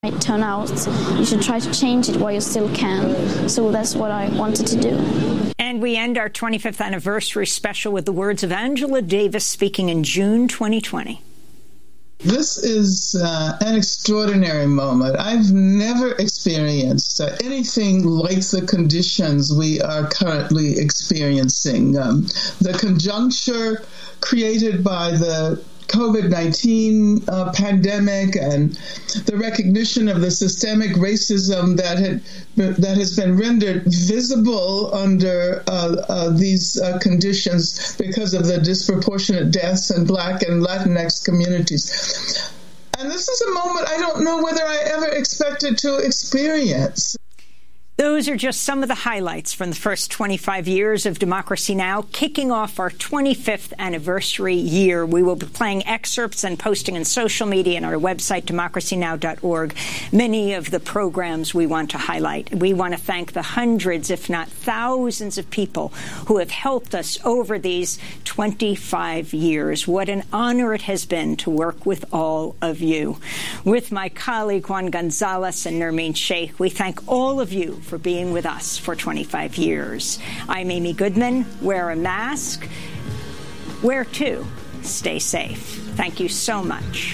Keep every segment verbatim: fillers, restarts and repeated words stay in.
might turn out, you should try to change it while you still can. So that's what I wanted to do. And we end our twenty-fifth anniversary special with the words of Angela Davis speaking in June twenty twenty. This is uh, an extraordinary moment. I've never experienced uh, anything like the conditions we are currently experiencing. Um, the conjuncture created by the COVID nineteen uh, pandemic and the recognition of the systemic racism that had that has been rendered visible under uh, uh, these uh, conditions because of the disproportionate deaths in Black and Latinx communities. And this is a moment I don't know whether I ever expected to experience. Those are just some of the highlights from the first twenty-five years of Democracy Now!, kicking off our twenty-fifth anniversary year. We will be playing excerpts and posting on social media and our website, democracy now dot org, many of the programs we want to highlight. We want to thank the hundreds, if not thousands, of people who have helped us over these twenty-five years. What an honor it has been to work with all of you. With my colleague Juan Gonzalez and Nermeen Sheikh, we thank all of you for being with us for twenty-five years. I'm Amy Goodman. Wear a mask. Where to? Stay safe. Thank you so much.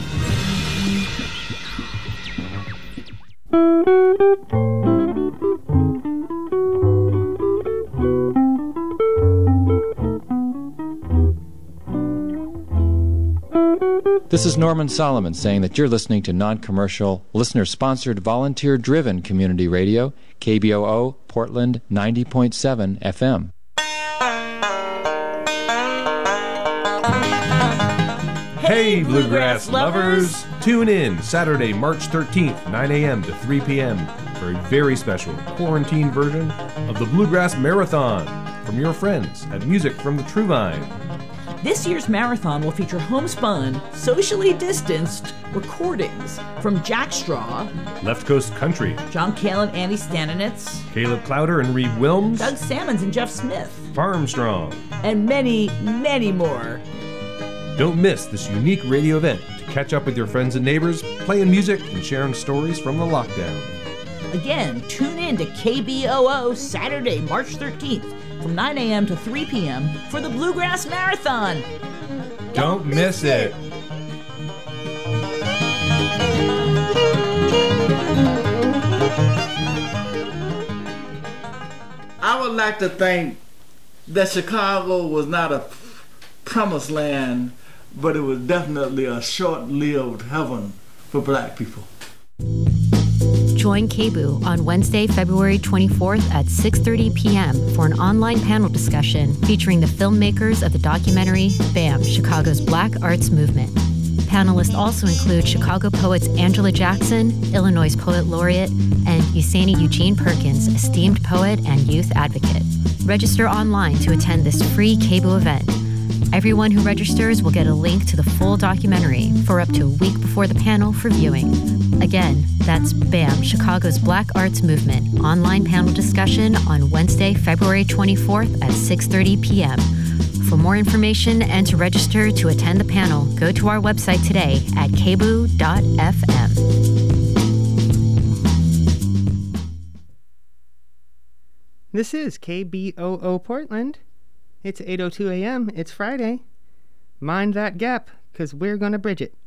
This is Norman Solomon saying that you're listening to non-commercial, listener-sponsored, volunteer-driven community radio, K B O O, Portland, ninety point seven F M. Hey, Bluegrass lovers! Tune in Saturday, March thirteenth, nine a.m. to three p.m. for a very special quarantine version of the Bluegrass Marathon from your friends at Music from the True Vine. This year's marathon will feature homespun, socially distanced recordings from Jack Straw, Left Coast Country, John Cale and Andy Stananitz, Caleb Clowder and Reed Wilms, Doug Sammons and Jeff Smith, Farmstrong, and many, many more. Don't miss this unique radio event to catch up with your friends and neighbors, playing music and sharing stories from the lockdown. Again, tune in to K B O O Saturday, March thirteenth from nine a.m. to three p.m. for the Bluegrass Marathon. Don't, Don't miss it. I would like to think that Chicago was not a promised land, but it was definitely a short-lived heaven for Black people. Join K B O O on Wednesday, February twenty-fourth at six thirty p.m. for an online panel discussion featuring the filmmakers of the documentary BAM, Chicago's Black Arts Movement. Panelists also include Chicago poets Angela Jackson, Illinois Poet Laureate, and Yesenia Eugene Perkins, esteemed poet and youth advocate. Register online to attend this free K B O O event. Everyone who registers will get a link to the full documentary for up to a week before the panel for viewing. Again, that's BAM, Chicago's Black Arts Movement, online panel discussion on Wednesday, February twenty-fourth at six thirty p.m. For more information and to register to attend the panel, go to our website today at k b o o dot f m. This is K B O O Portland. It's eight oh two a.m. It's Friday. Mind that gap, because we're going to bridge it.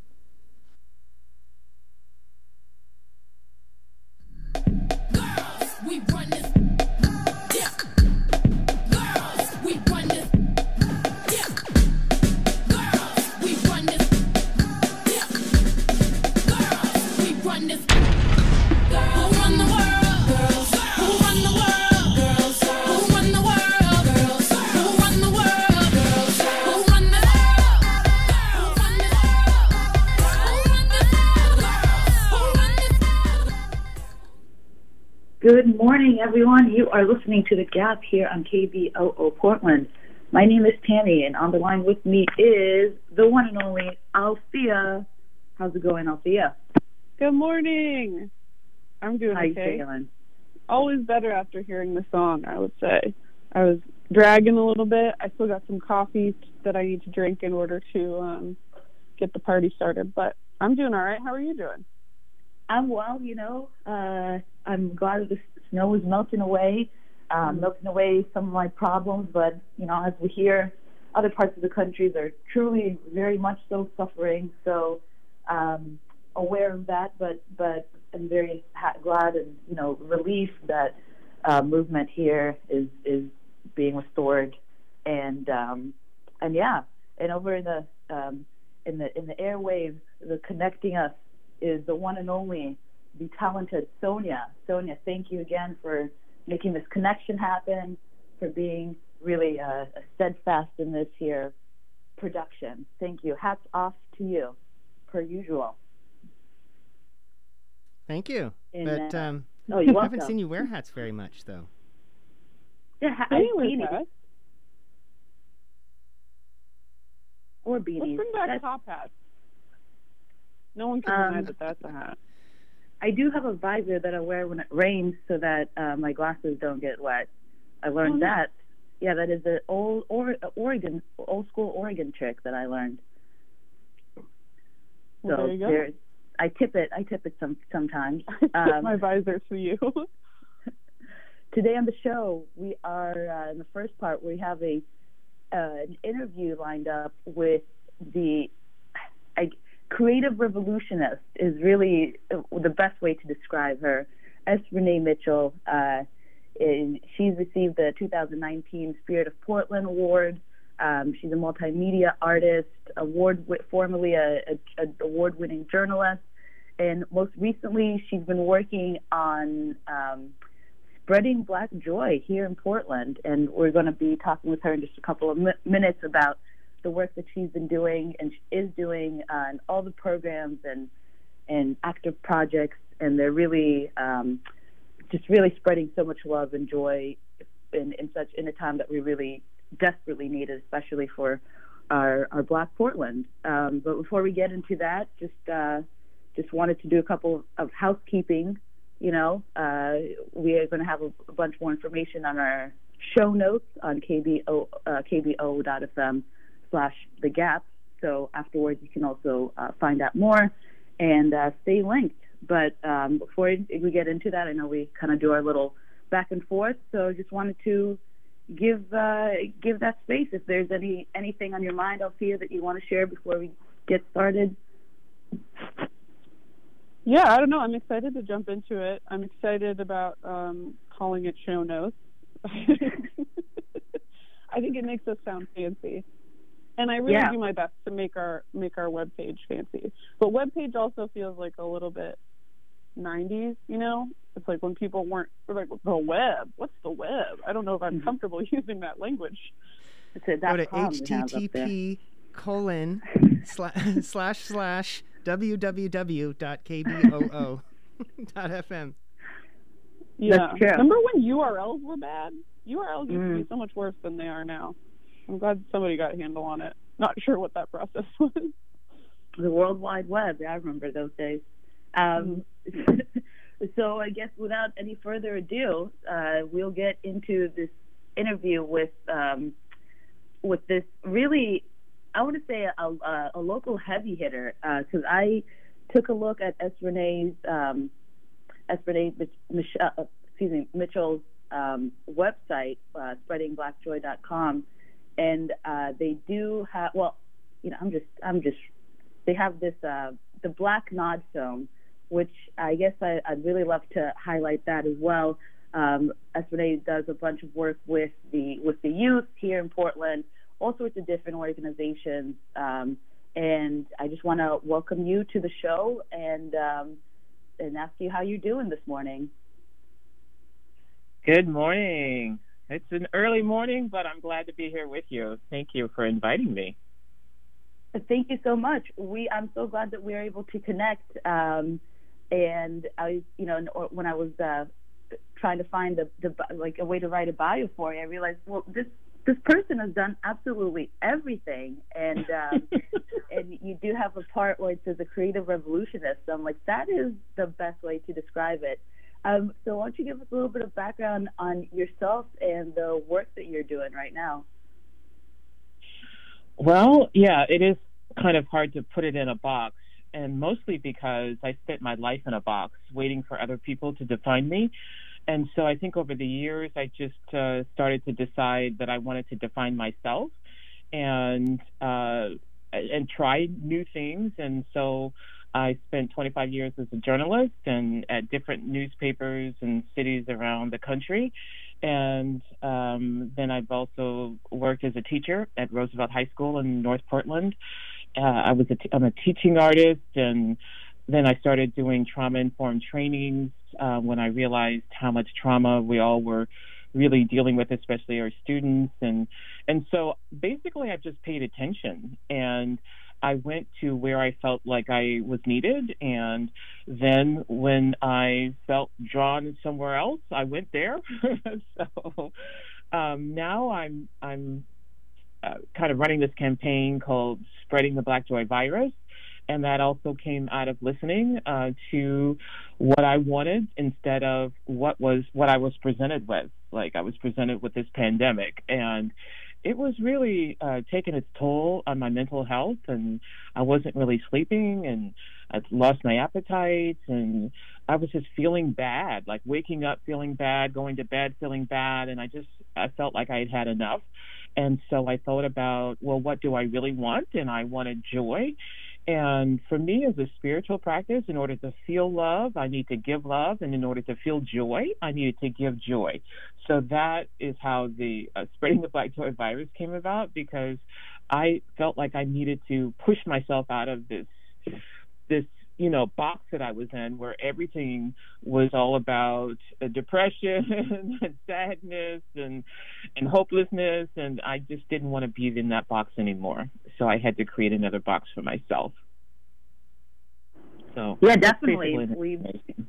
Good morning, everyone. You are listening to The Gap here on K B O O Portland. My name is Tammy, and on the line with me is the one and only Althea. How's it going, Althea? Good morning. I'm doing How okay. How you feeling? Always better after hearing the song, I would say. I was dragging a little bit. I still got some coffee that I need to drink in order to um, get the party started, but I'm doing all right. How are you doing? I'm well, you know. Uh, I'm glad that the snow is melting away, um, mm-hmm. melting away some of my problems. But, you know, as we hear, other parts of the country, they're truly very much so suffering. So um, aware of that, but but I'm very ha- glad and, you know, relieved that uh, movement here is is being restored. And um, and yeah, and over in the um, in the in the airwaves, the connecting us is the one and only, the talented Sonia. Sonia, thank you again for making this connection happen, for being really uh, steadfast in this here production. Thank you. Hats off to you, per usual. Thank you. And, but uh, um, oh, you're I haven't welcome. seen you wear hats very much, though. Yeah, ha- I wear beanies. hats. Or beanies. Let's bring back That's, top hats. No one can Um, deny that that's a hat. I do have a visor that I wear when it rains so that uh, my glasses don't get wet. I learned Oh, that. Yeah, that is an old or, Oregon, old school Oregon trick that I learned. Well, So there you go. there's, I tip it. I tip it some sometimes. Tip Um, my visor for you. Today on the show, we are uh, in the first part. We have a uh, an interview lined up with the I, creative revolutionist. Is really the best way to describe her. S. Renee Mitchell. Uh, is, she's received the two thousand nineteen Spirit of Portland Award. Um, she's a multimedia artist, award formerly a, a, a award-winning journalist, and most recently she's been working on um, spreading Black joy here in Portland. And we're going to be talking with her in just a couple of mi- minutes about the work that she's been doing and she is doing, uh, and all the programs and and active projects. And they're really um, just really spreading so much love and joy in, in such in a time that we really desperately needed, especially for our, our Black Portland. Um, but before we get into that, just uh, just wanted to do a couple of housekeeping. You know, uh, we are going to have a, a bunch more information on our show notes on K B O, uh, K B O dot F M slash The Gap. So afterwards, you can also uh, find out more and uh, stay linked. But um, before we get into that, I know we kind of do our little back and forth. So just wanted to give uh, give that space. If there's any anything on your mind, Althea, that you want to share before we get started. Yeah, I don't know. I'm excited to jump into it. I'm excited about um, calling it show notes. I think it makes us sound fancy, and I really Yeah. do my best to make our make our webpage fancy. But webpage also feels like a little bit nineties, you know? It's like when people weren't like, the web. What's the web? I don't know if I'm comfortable using that language. It's a Go to .com H we T have up T there. P colon slash slash slash w w w dot k b o o dot f m. Yeah. That's true. Remember when U R Ls were bad? U R Ls used Mm. to be so much worse than they are now. I'm glad somebody got a handle on it. Not sure what that process was. The World Wide Web. I remember those days. Um, so I guess without any further ado, uh, we'll get into this interview with um, with this really, I want to say a, a, a local heavy hitter, because uh, I took a look at S. Renee's um, S. Renee Mich- uh, excuse me Mitchell's um, website, uh, spreading black joy dot com, and uh, they do have well, you know, I'm just I'm just they have this uh, the Black Nod film, which I guess I, I'd really love to highlight that as well. Um, S. Renee does a bunch of work with the with the youth here in Portland, all sorts of different organizations, um, and I just want to welcome you to the show and um, and ask you how you're doing this morning. Good morning. It's an early morning, but I'm glad to be here with you. Thank you for inviting me. Thank you so much. We I'm so glad that we were able to connect. Um, and I, you know, when I was uh, trying to find the, the like a way to write a bio for you, I realized, well, this this person has done absolutely everything, and um, and you do have a part where it says a creative revolutionist. So I'm like, that is the best way to describe it. Um, so why don't you give us a little bit of background on yourself and the work that you're doing right now? Well, yeah, it is kind of hard to put it in a box. and mostly because I spent my life in a box waiting for other people to define me. And so I think over the years, I just uh, started to decide that I wanted to define myself and uh, and try new things. And so I spent twenty-five years as a journalist and at different newspapers and cities around the country. And um, then I've also worked as a teacher at Roosevelt High School in North Portland. Uh, I was a t- I'm a teaching artist, and then I started doing trauma-informed trainings uh, when I realized how much trauma we all were really dealing with, especially our students. And and so basically I've just paid attention, and I went to where I felt like I was needed, and then when I felt drawn somewhere else, I went there. so um, now I'm I'm uh, kind of running this campaign called Spreading the Black Joy Virus, and that also came out of listening uh, to what I wanted instead of what was what I was presented with. Like I was presented with this pandemic, and it was really uh, taking its toll on my mental health, and I wasn't really sleeping, and I lost my appetite, and I was just feeling bad, like waking up feeling bad, going to bed feeling bad, and I just I felt like I had had enough. And so I thought about, well, what do I really want? And I wanted joy. And for me, as a spiritual practice, in order to feel love, I need to give love. And in order to feel joy, I needed to give joy. So that is how the uh, Spreading the Black Joy Virus came about, because I felt like I needed to push myself out of this, this you know, box that I was in, where everything was all about uh, depression and sadness and and hopelessness, and I just didn't want to be in that box anymore. So I had to create another box for myself. So yeah, definitely. We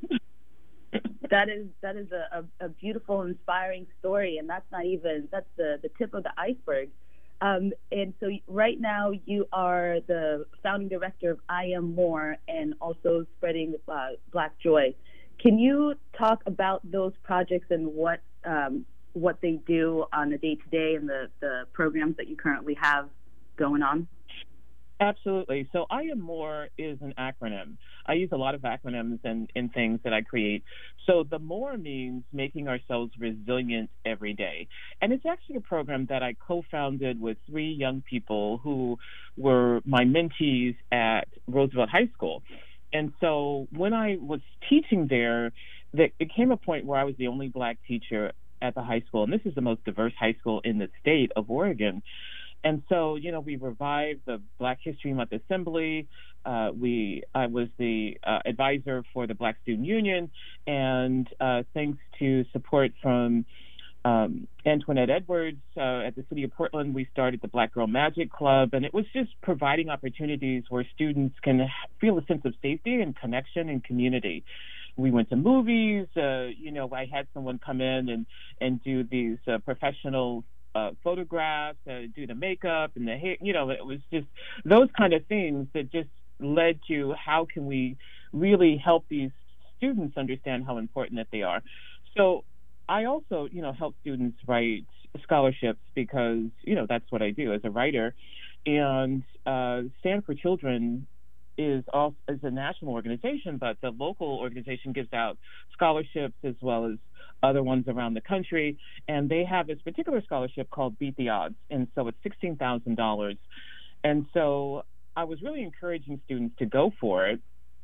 that is that is a, a, a beautiful, inspiring story, and that's not even that's the the tip of the iceberg. Um, and so right now you are the founding director of I Am More and also Spreading uh, Black Joy. Can you talk about those projects and what um, what they do on a day-to-day and the, the programs that you currently have going on? Absolutely. So I Am More is an acronym. I use a lot of acronyms in, in things that I create. So the more means making ourselves resilient every day. And it's actually a program that I co-founded with three young people who were my mentees at Roosevelt High School. And so when I was teaching there, that it came a point where I was the only Black teacher at the high school. And this is the most diverse high school in the state of Oregon. And so, you know, we revived the Black History Month Assembly. Uh, we, I was the uh, advisor for the Black Student Union, and uh, thanks to support from um, Antoinette Edwards uh, at the City of Portland, we started the Black Girl Magic Club, and it was just providing opportunities where students can feel a sense of safety and connection and community. We went to movies. Uh, you know, I had someone come in and, and do these uh, professional Uh, photographs, uh, do the makeup and the hair, you know, it was just those kind of things that just led to how can we really help these students understand how important that they are. So I also, you know, help students write scholarships because, you know, that's what I do as a writer. And uh, Stand for Children is also is a national organization, but the local organization gives out scholarships as well as other ones around the country, and they have this particular scholarship called Beat the Odds, and so it's sixteen thousand dollars. And so I was really encouraging students to go for it,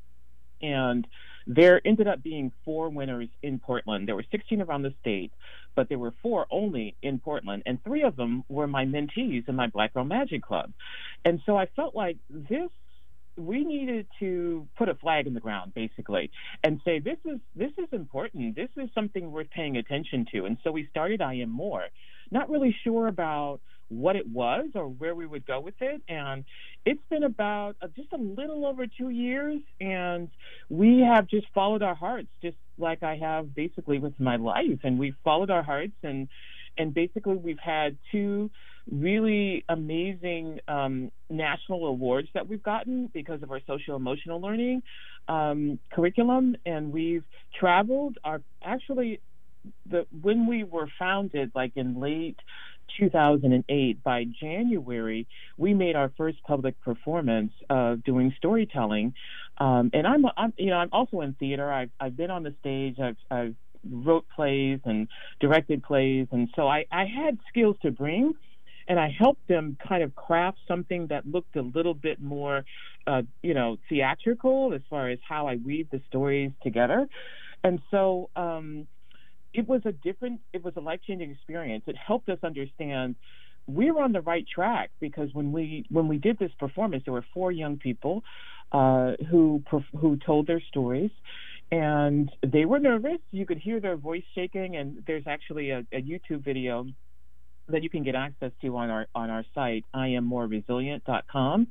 and there ended up being four winners in Portland. There were sixteen around the state, but there were four only in Portland, and three of them were my mentees in my Black Girl Magic Club. And so I felt like this we needed to put a flag in the ground, basically, and say, this is this is important. This is something worth paying attention to. And so we started I Am More, not really sure about what it was or where we would go with it. And it's been about uh, just a little over two years, and we have just followed our hearts, just like I have basically with my life. And we've followed our hearts, and and basically we've had two really amazing um, national awards that we've gotten because of our social-emotional learning um, curriculum, and we've traveled. Our actually, the when we were founded, like in late two thousand eight, by January, we made our first public performance of doing storytelling. Um, and I'm, I'm, you know, I'm also in theater. I've, I've been on the stage. I've, I've wrote plays and directed plays, and so I, I had skills to bring, and I helped them kind of craft something that looked a little bit more, uh, you know, theatrical as far as how I weave the stories together. And so um, it was a different, it was a life-changing experience. It helped us understand we're on the right track, because when we when we did this performance, there were four young people uh, who who told their stories, and they were nervous. You could hear their voice shaking, and there's actually a, a YouTube video that you can get access to on our on our site, I am more resilient dot com.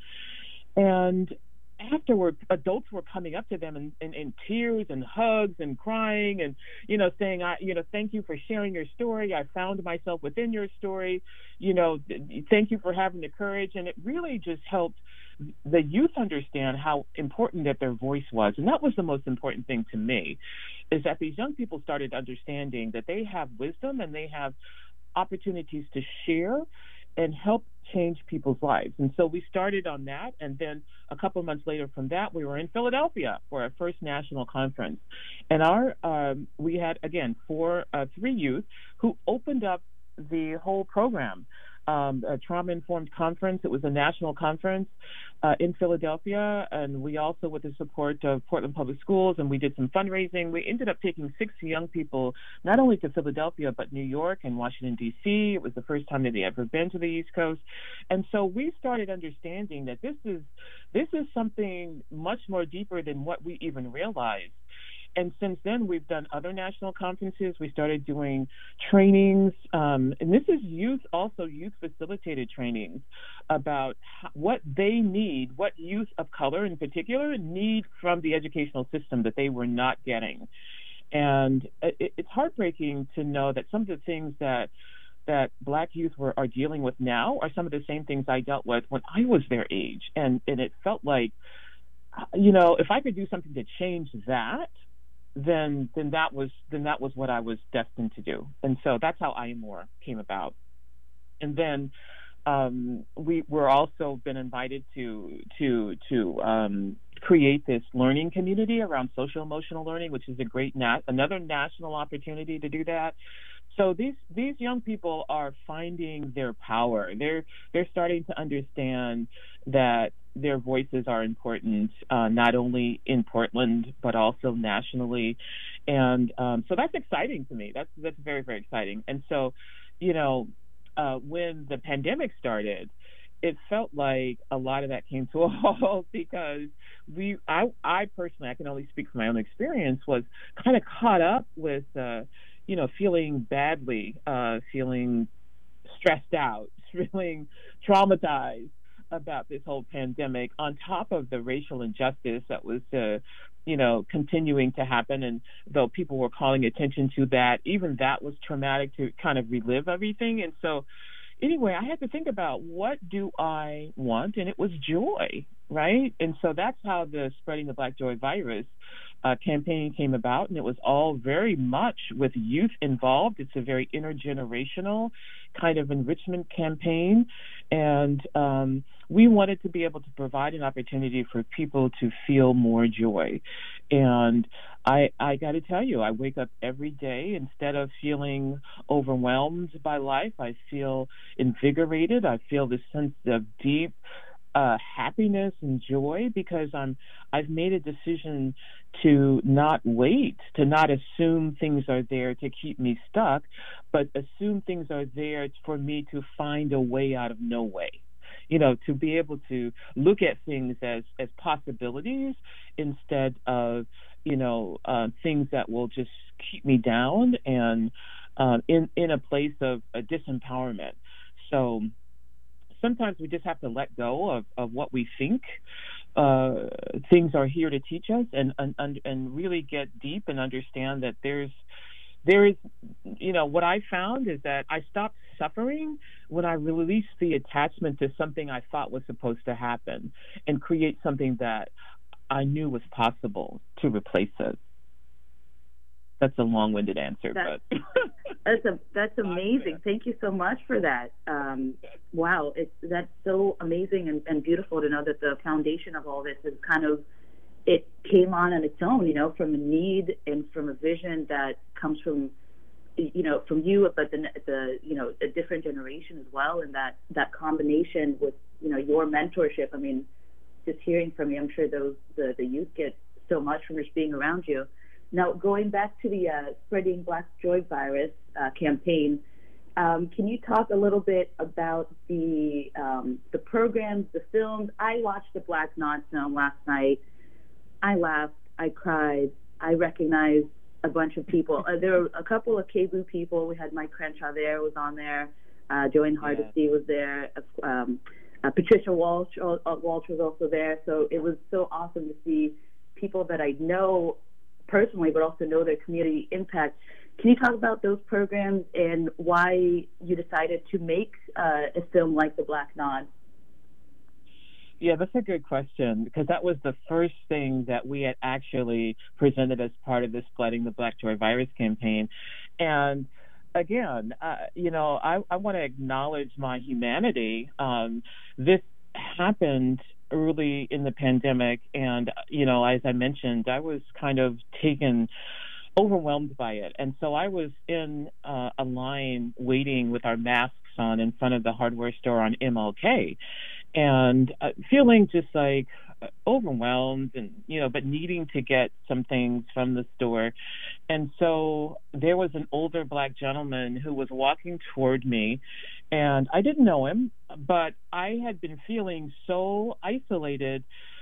And afterward, adults were coming up to them in, in, in tears and hugs and crying and, you know, saying, I, you know, thank you for sharing your story. I found myself within your story. You know, thank you for having the courage. And it really just helped the youth understand how important that their voice was. And that was the most important thing to me, is that these young people started understanding that they have wisdom and they have opportunities to share and help change people's lives. And so we started on that, and then a couple of months later from that, we were in Philadelphia for our first national conference. And our um, we had, again, four, uh, three youth who opened up the whole program. Um, a trauma-informed conference. It was a national conference uh, in Philadelphia, and we also, with the support of Portland Public Schools, and we did some fundraising. We ended up taking six young people, not only to Philadelphia, but New York and Washington, D C. It was the first time that they had ever been to the East Coast. And so we started understanding that this is this is something much more deeper than what we even realized. And since then, we've done other national conferences. We started doing trainings, um, and this is youth, also youth-facilitated trainings about how, what they need, what youth of color in particular need from the educational system that they were not getting. And it, it's heartbreaking to know that some of the things that that Black youth were, are dealing with now are some of the same things I dealt with when I was their age. And, and it felt like, you know, if I could do something to change that, then then that was then that was what I was destined to do. And so that's how I Am More came about. And then um, we were also been invited to to to um, create this learning community around social emotional learning, which is a great nat- another national opportunity to do that. So these these young people are finding their power. They're they're starting to understand that their voices are important, uh, not only in Portland but also nationally, and um, so that's exciting to me. That's that's very very exciting. And so, you know, uh, when the pandemic started, it felt like a lot of that came to a halt because we, I, I personally, I can only speak from my own experience, was kind of caught up with, uh, you know, feeling badly, uh, feeling stressed out, feeling traumatized about this whole pandemic, on top of the racial injustice that was, uh, you know, continuing to happen. And though people were calling attention to that, even that was traumatic to kind of relive everything. And so anyway, I had to think about, what do I want? And it was joy, right? And so that's how the Spreading the Black Joy virus uh, campaign came about. And it was all very much with youth involved. It's a very intergenerational kind of enrichment campaign. And um, we wanted to be able to provide an opportunity for people to feel more joy. And I, I got to tell you, I wake up every day, instead of feeling overwhelmed by life, I feel invigorated. I feel this sense of deep uh, happiness and joy, because I'm, I've made a decision to not wait, to not assume things are there to keep me stuck, but assume things are there for me to find a way out of no way. You know, to be able to look at things as, as possibilities instead of, you know, uh, things that will just keep me down and uh, in, in a place of uh, disempowerment. So sometimes we just have to let go of, of what we think uh, things are here to teach us, and, and and really get deep and understand that there's there is, you know, what I found is that I stopped suffering when I released the attachment to something I thought was supposed to happen and create something that I knew was possible to replace it. that's a long-winded answer, that, but that's a that's amazing. Thank you so much for that. Um, wow, it's that's so amazing and, and beautiful to know that the foundation of all this is kind of it came on on its own, you know, from a need and from a vision that comes from, you know, from you, but the the you know a different generation as well, and that that combination with you know your mentorship. I mean, just hearing from you, I'm sure those the the youth get so much from just being around you. Now, going back to the uh, Spreading Black Joy Virus uh, campaign, um, can you talk a little bit about the um, the programs, the films? I watched the Black Nod film last night. I laughed, I cried, I recognized a bunch of people. Uh, there were a couple of K B O O people. We had Mike Crenshaw there, was on there. Uh, Joanne Hardesty yeah. was there. Um, uh, Patricia Walsh, uh, Walsh was also there. So it was so awesome to see people that I know personally, but also know their community impact. Can you talk about those programs and why you decided to make uh, a film like The Black Nod? Yeah, that's a good question, because that was the first thing that we had actually presented as part of the Spreading the Black Joy Virus campaign. And again, uh, you know, I, I want to acknowledge my humanity. Um, this happened early in the pandemic, and, you know, as I mentioned, I was kind of taken overwhelmed by it. And so I was in uh, a line waiting with our masks on in front of the hardware store on M L K, and uh, feeling just like overwhelmed and, you know, but needing to get some things from the store. And so there was an older Black gentleman who was walking toward me, and I didn't know him, but I had been feeling so isolated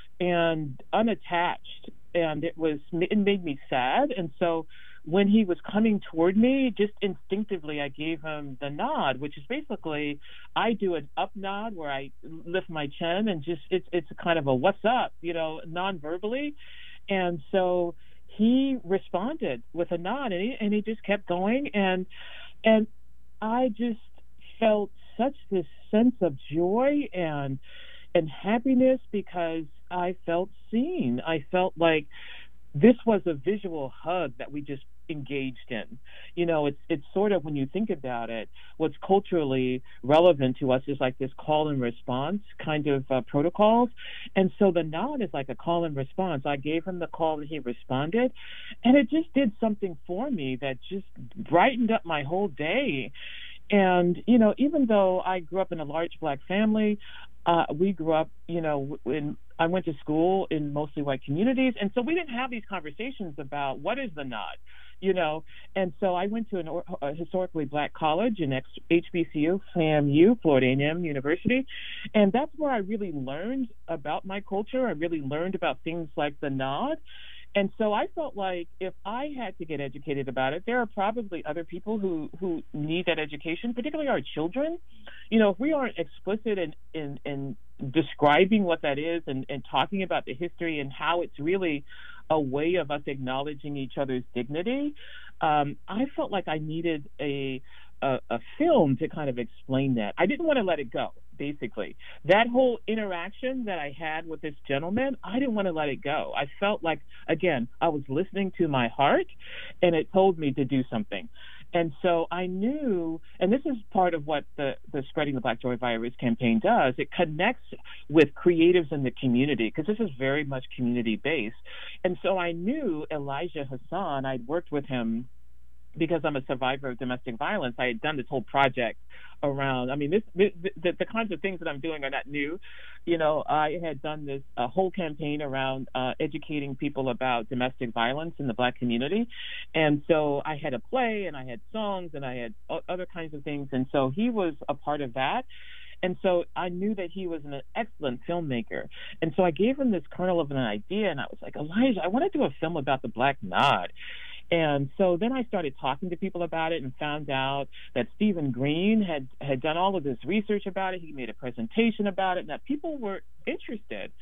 and unattached, and it was it made me sad. And so when he was coming toward me, just instinctively I gave him the nod, which is basically I do an up nod where I lift my chin and just it's it's kind of a what's up, you know, non-verbally. And so he responded with a nod, and he, and he just kept going, and and I just felt such this sense of joy and and happiness because I felt seen. I felt like this was a visual hug that we just engaged in. You know, it's it's sort of, when you think about it, what's culturally relevant to us is like this call and response kind of uh, protocols. And so the nod is like a call and response. I gave him the call and he responded, and it just did something for me that just brightened up my whole day. And, you know, even though I grew up in a large Black family, uh, we grew up, you know, in, I went to school in mostly white communities. And so we didn't have these conversations about what is the nod, you know. And so I went to an, a historically Black college in H B C U, FAMU, Florida A and M University. And that's where I really learned about my culture. I really learned about things like the nod. And so I felt like if I had to get educated about it, there are probably other people who, who need that education, particularly our children. You know, if we aren't explicit in, in, in describing what that is and, and talking about the history and how it's really a way of us acknowledging each other's dignity, um, I felt like I needed a, a, a film to kind of explain that. I didn't want to let it go. Basically, that whole interaction that I had with this gentleman, I didn't want to let it go. I felt like, again, I was listening to my heart, and it told me to do something. And so I knew, and this is part of what the, the Spreading the Black Joy Virus campaign does, it connects with creatives in the community, because this is very much community-based. And so I knew Elijah Hassan. I'd worked with him because I'm a survivor of domestic violence. I had done this whole project around, I mean, this, this the, the kinds of things that I'm doing are not new. You know, I had done this a whole campaign around uh, educating people about domestic violence in the Black community. And so I had a play and I had songs and I had other kinds of things. And so he was a part of that. And so I knew that he was an excellent filmmaker. And so I gave him this kernel of an idea, and I was like, Elijah, I want to do a film about the Black Nod. And so then I started talking to people about it and found out that Stephen Green had, had done all of this research about it. He made a presentation about it, and that people were interested.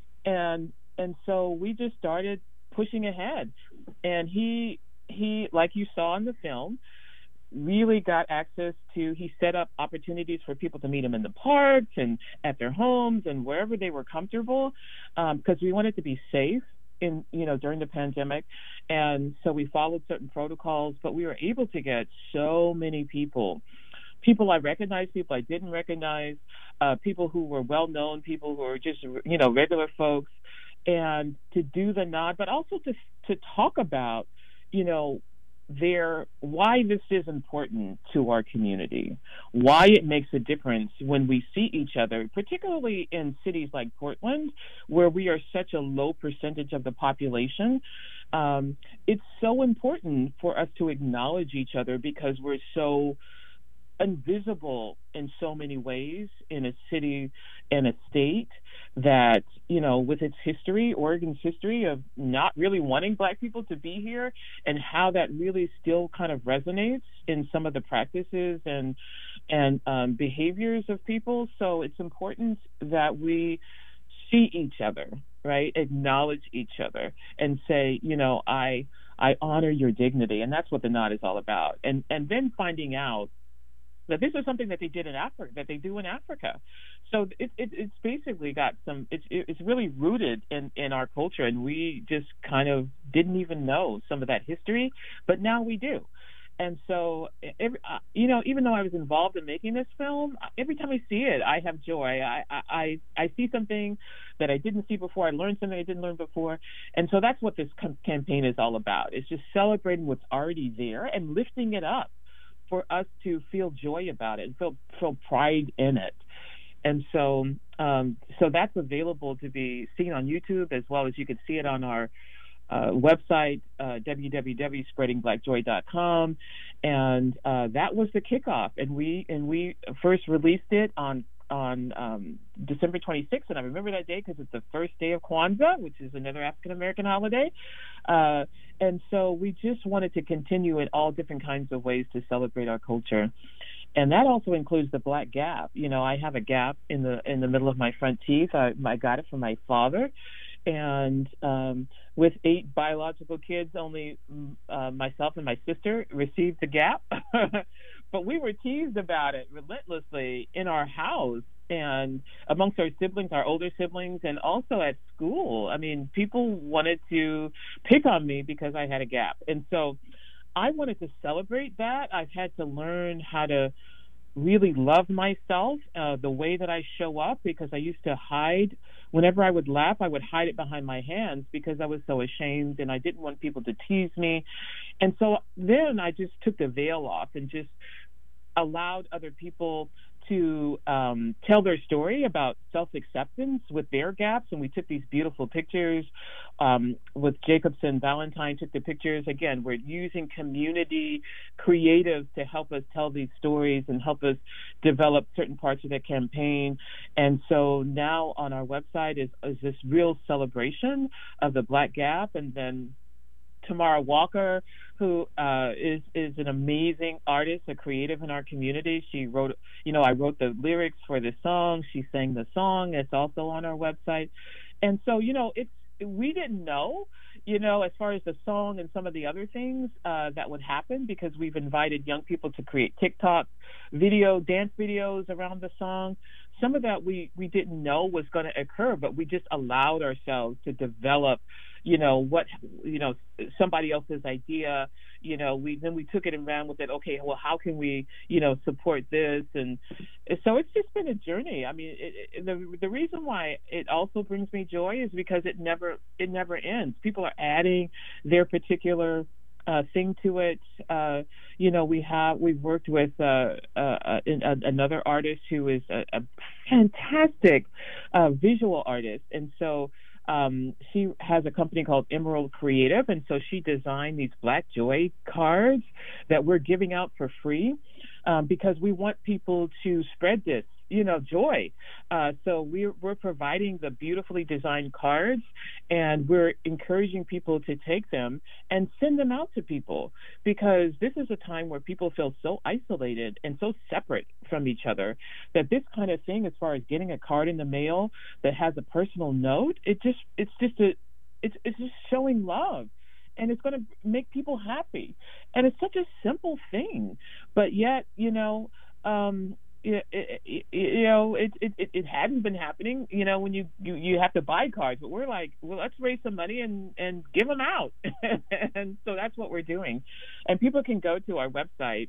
And and so we just started pushing ahead. And he, he like you saw in the film, really got access to, he set up opportunities for people to meet him in the parks and at their homes and wherever they were comfortable, because um, we wanted to be safe in, you know, during the pandemic. And so we followed certain protocols, but we were able to get so many people, people I recognized, people I didn't recognize, uh, people who were well-known, people who were just, you know, regular folks, and to do the nod, but also to to talk about, you know, their why this is important to our community, why it makes a difference when we see each other, particularly in cities like Portland, where we are such a low percentage of the population. Um, it's so important for us to acknowledge each other because we're so invisible in so many ways in a city and a state that, you know, with its history, Oregon's history of not really wanting Black people to be here, and how that really still kind of resonates in some of the practices and and um, behaviors of people. So it's important that we see each other, right? Acknowledge each other and say, you know, I I honor your dignity, and that's what the nod is all about. And and then finding out that this is something that they did in Africa, that they do in Africa. So it, it, it's basically got some, it's, it's really rooted in, in our culture, and we just kind of didn't even know some of that history, but now we do. And so, every, uh, you know, even though I was involved in making this film, every time I see it, I have joy. I, I, I see something that I didn't see before. I learned something I didn't learn before. And so that's what this com- campaign is all about. It's just celebrating what's already there and lifting it up for us to feel joy about it and feel feel pride in it. And so um, so that's available to be seen on YouTube, as well as you can see it on our uh, website, uh, w w w dot spreading black joy dot com. And uh, that was the kickoff. And we and we first released it on on um, December twenty-sixth, and I remember that day because it's the first day of Kwanzaa, which is another African-American holiday. Uh, and so we just wanted to continue in all different kinds of ways to celebrate our culture. And that also includes the Black Gap. You know, I have a gap in the in the middle of my front teeth. I, I got it from my father. And um, with eight biological kids, only uh, myself and my sister received the gap. But we were teased about it relentlessly in our house and amongst our siblings, our older siblings, and also at school. I mean, people wanted to pick on me because I had a gap. And so I wanted to celebrate that. I've had to learn how to really love myself, uh, the way that I show up, because I used to hide. Whenever I would laugh, I would hide it behind my hands because I was so ashamed and I didn't want people to tease me. And so then I just took the veil off and just allowed other people to um, tell their story about self-acceptance with their gaps. And we took these beautiful pictures um, with Jacobson Valentine took the pictures. Again, we're using community creatives to help us tell these stories and help us develop certain parts of the campaign. And so now on our website is, is this real celebration of the Black Gap. And then Tamara Walker, who uh, is is an amazing artist, a creative in our community. She wrote, you know, I wrote the lyrics for the song. She sang the song. It's also on our website. And so, you know, it's we didn't know, you know, as far as the song and some of the other things uh, that would happen, because we've invited young people to create TikTok video, dance videos around the song. Some of that we, we didn't know was going to occur, but we just allowed ourselves to develop, you know, what, you know, somebody else's idea, you know, we, then we took it and ran with it. Okay, well, how can we, you know, support this? And so it's just been a journey. I mean, it, it, the the reason why it also brings me joy is because it never, it never ends. People are adding their particular Uh, thing to it. Uh, you know, we have we've worked with uh, uh, uh, another artist who is a, a fantastic uh, visual artist, and so um, she has a company called Emerald Creative, and so she designed these Black Joy cards that we're giving out for free um, because we want people to spread this, you know, joy. Uh, so we're, we're providing the beautifully designed cards, and we're encouraging people to take them and send them out to people, because this is a time where people feel so isolated and so separate from each other that this kind of thing, as far as getting a card in the mail that has a personal note, it just, it's just a, it's, it's just showing love. And it's going to make people happy. And it's such a simple thing. But yet, you know, um, it, it, you know, it, it it hadn't been happening. You know, when you, you, you have to buy cards, but we're like, well, let's raise some money and, and give them out. And so that's what we're doing. And people can go to our website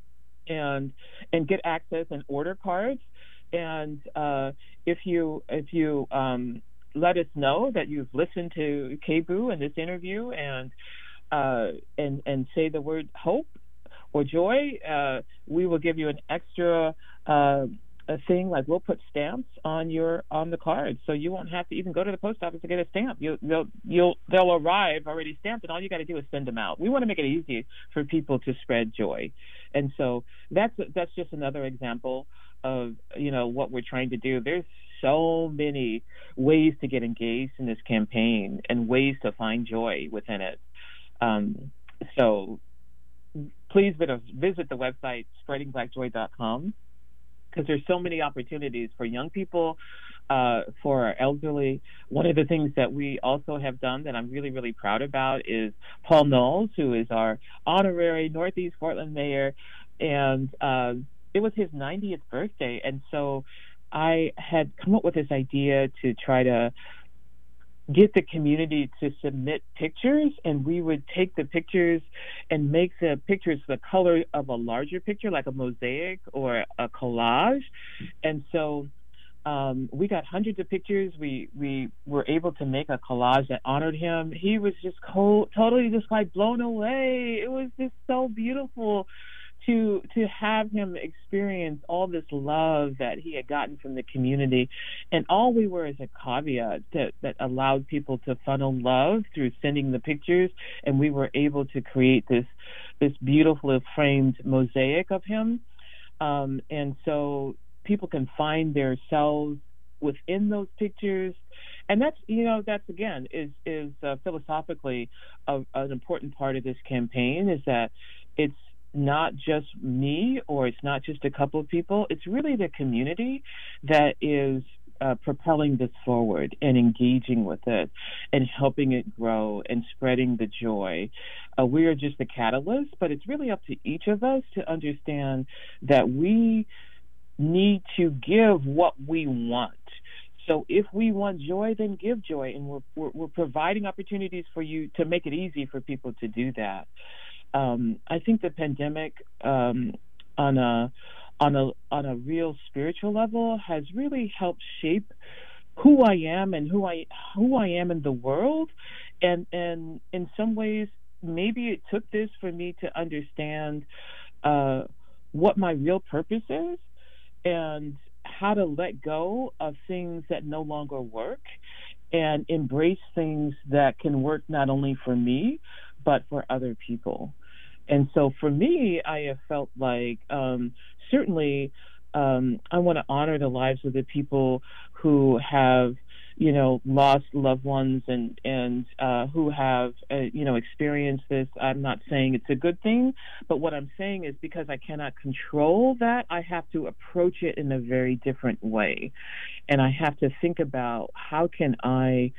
and and get access and order cards. And uh, if you if you um, let us know that you've listened to K B O O in this interview and uh, and and say the word hope or joy, uh, we will give you an extra uh, a thing. Like we'll put stamps on your on the card, so you won't have to even go to the post office to get a stamp. You, you'll you'll they'll arrive already stamped, and all you got to do is send them out. We want to make it easy for people to spread joy, and so that's that's just another example of, you know, what we're trying to do. There's so many ways to get engaged in this campaign and ways to find joy within it. Um, so please visit the website spreading black joy dot com, because there's so many opportunities for young people, uh, for our elderly. One of the things that we also have done that I'm really, really proud about is Paul Knowles, who is our honorary Northeast Portland mayor, and uh, it was his ninetieth birthday, and so I had come up with this idea to try to get the community to submit pictures, and we would take the pictures and make the pictures the color of a larger picture, like a mosaic or a collage. And so um, we got hundreds of pictures. We we were able to make a collage that honored him. He was just co- totally just like blown away. It was just so beautiful to to have him experience all this love that he had gotten from the community. And all we were is a caveat that, that allowed people to funnel love through sending the pictures, and we were able to create this this beautifully framed mosaic of him. Um, and so people can find themselves within those pictures. And that's, you know, that's again is is uh, philosophically a, an important part of this campaign, is that it's not just me or it's not just a couple of people. It's really the community that is uh, propelling this forward and engaging with it and helping it grow and spreading the joy. Uh, we are just the catalyst, but it's really up to each of us to understand that we need to give what we want. So if we want joy, then give joy, and we're, we're, we're providing opportunities for you to make it easy for people to do that. Um, I think the pandemic, um, on a on a on a real spiritual level, has really helped shape who I am and who I who I am in the world, and and in some ways, maybe it took this for me to understand uh, what my real purpose is and how to let go of things that no longer work and embrace things that can work not only for me, but for other people. And so for me, I have felt like um, certainly um, I want to honor the lives of the people who have, you know, lost loved ones and, and uh, who have, uh, you know, experienced this. I'm not saying it's a good thing, but what I'm saying is because I cannot control that, I have to approach it in a very different way. And I have to think about how can I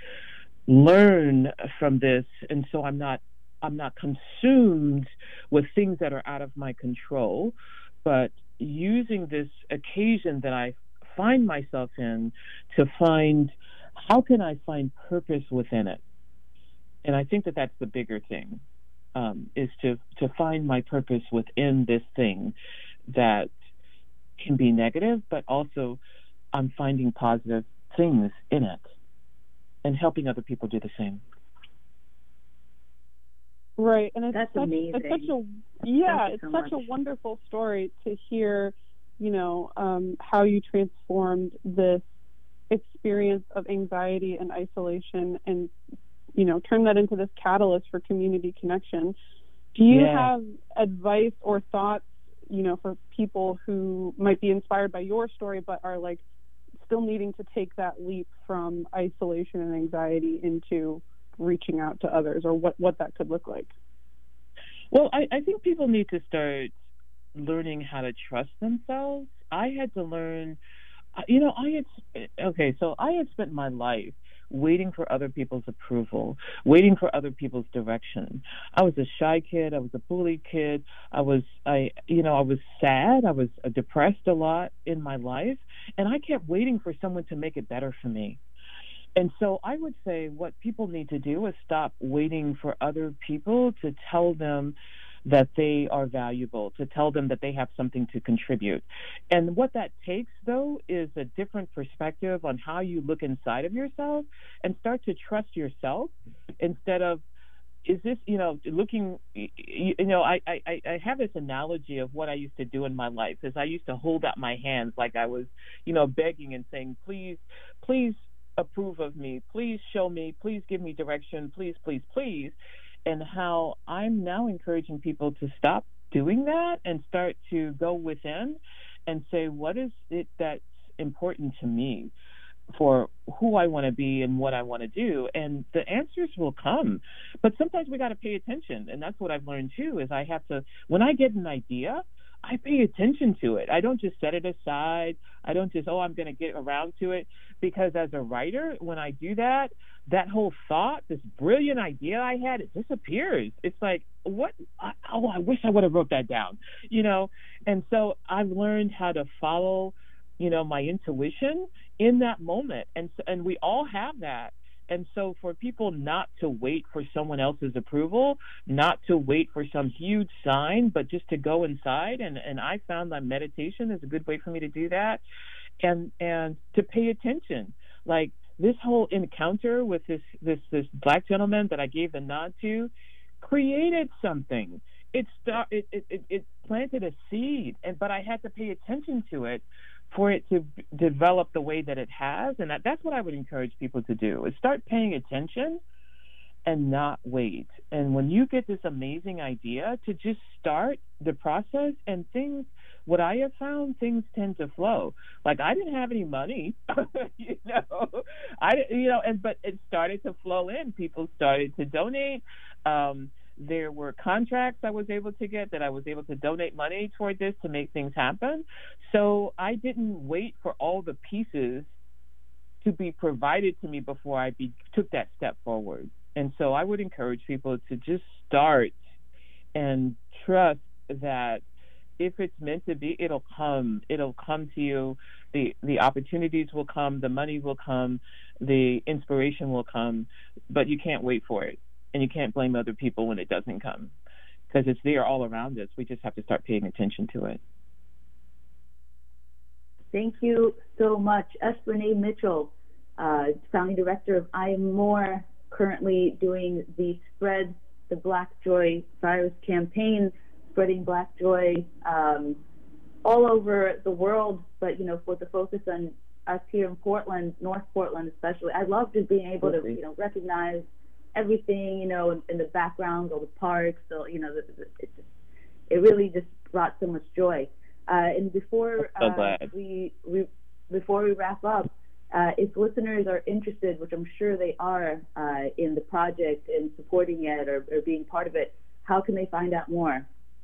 learn from this, and so I'm not I'm not consumed with things that are out of my control, but using this occasion that I find myself in to find how can I find purpose within it. And I think that that's the bigger thing, um, is to, to find my purpose within this thing that can be negative, but also I'm finding positive things in it and helping other people do the same. Right, and it's That's such, amazing. it's such a yeah, Thank it's you so such much. a wonderful story to hear, you know, um, how you transformed this experience of anxiety and isolation, and you know, turn that into this catalyst for community connection. Do you Yeah. have advice or thoughts, you know, for people who might be inspired by your story but are like still needing to take that leap from isolation and anxiety into reaching out to others, or what, what that could look like? Well, I, I think people need to start learning how to trust themselves. I had to learn, you know, I had, okay, so I had spent my life waiting for other people's approval, waiting for other people's direction. I was a shy kid. I was a bullied kid. I was, I, you know, I was sad. I was depressed a lot in my life, and I kept waiting for someone to make it better for me. And so I would say what people need to do is stop waiting for other people to tell them that they are valuable, to tell them that they have something to contribute. And what that takes, though, is a different perspective on how you look inside of yourself and start to trust yourself instead of, is this, you know, looking, you know, I, I, I have this analogy of what I used to do in my life is I used to hold out my hands like I was, you know, begging and saying, please, please approve of me, please show me, please give me direction, please, please, please. And how I'm now encouraging people to stop doing that and start to go within and say, what is it that's important to me for who I want to be and what I want to do? And the answers will come. But sometimes we got to pay attention. And that's what I've learned, too, is I have to, when I get an idea, I pay attention to it. I don't just set it aside. I don't just, oh, I'm going to get around to it. Because as a writer, when I do that, that whole thought, this brilliant idea I had, it disappears. It's like, what? I, oh, I wish I would have wrote that down, you know? And so I've learned how to follow, you know, my intuition in that moment. And so, and we all have that. And so for people not to wait for someone else's approval, not to wait for some huge sign, but just to go inside. And, and I found that meditation is a good way for me to do that. And and to pay attention. Like this whole encounter with this, this, this black gentleman that I gave the nod to created something. It, start, it, it, it, it planted a seed, and but I had to pay attention to it for it to develop the way that it has. And that, that's what I would encourage people to do, is start paying attention and not wait. And when you get this amazing idea, to just start the process, and things, what I have found, things tend to flow. Like I didn't have any money, you know, I, you know, and, but it started to flow in. People started to donate. Um, There were contracts I was able to get that I was able to donate money toward this to make things happen. So I didn't wait for all the pieces to be provided to me before I be, took that step forward. And so I would encourage people to just start and trust that if it's meant to be, it'll come. It'll come to you. The the opportunities will come. The money will come. The inspiration will come. But you can't wait for it. And you can't blame other people when it doesn't come, because it's there all around us. We just have to start paying attention to it. Thank you so much. Esplanade Mitchell, uh, founding director of I Am More, currently doing the Spread the Black Joy virus campaign, spreading Black joy um, all over the world, but, you know, with the focus on us here in Portland, North Portland especially. I love just being able to, you know, recognize everything, you know, in, in the background, all the parks, so, you know, it, it, just, it really just brought so much joy. Uh, and before so uh, we, we before we wrap up, uh, if listeners are interested, which I'm sure they are, uh, in the project and supporting it or, or being part of it, how can they find out more?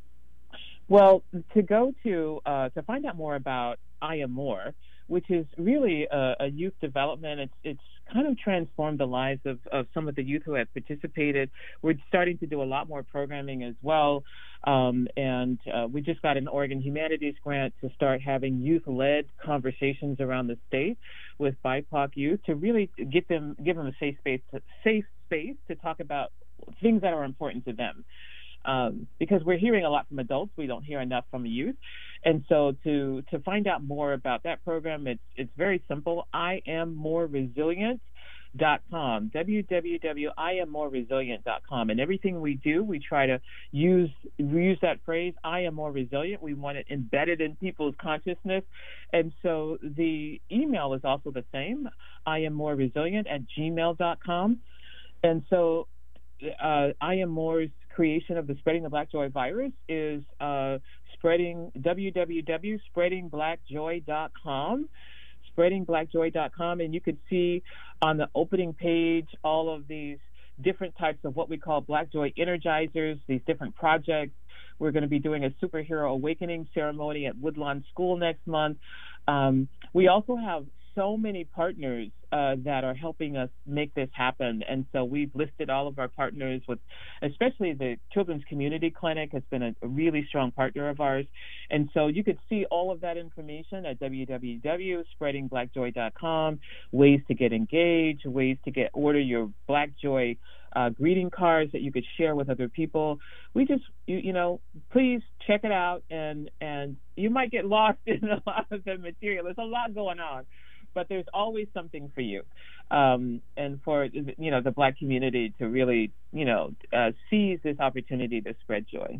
Well, to go to uh, to find out more about I Am More, which is really a, a youth development. It's it's kind of transformed the lives of, of some of the youth who have participated. We're starting to do a lot more programming as well. Um, and uh, we just got an Oregon Humanities grant to start having youth-led conversations around the state with B I P O C youth to really get them, give them a safe space to, safe space to talk about things that are important to them. Um, because we're hearing a lot from adults, we don't hear enough from the youth. And so to to find out more about that program, it's it's very simple. I am more resilient dot com, w w w dot i am more resilient dot com. And everything we do, we try to use use that phrase, I am more resilient. We want it embedded in people's consciousness. And so the email is also the same, I am more resilient at gmail dot com. And so uh, I Am More's creation of the Spreading the Black Joy virus is uh, spreading w w w dot spreading black joy dot com, spreading black joy dot com, and you could see on the opening page all of these different types of what we call Black Joy Energizers, these different projects. We're going to be doing a superhero awakening ceremony at Woodlawn School next month. Um, we also have so many partners uh, that are helping us make this happen. And so we've listed all of our partners, with, especially the Children's Community Clinic has been a, a really strong partner of ours. And so you could see all of that information at w w w dot spreading black joy dot com, ways to get engaged, ways to get order your Black Joy uh, greeting cards that you could share with other people. We just, you, you know, please check it out, and, and you might get lost in a lot of the material. There's a lot going on, but there's always something for you, um, and for, you know, the Black community to really, you know, uh, seize this opportunity to spread joy.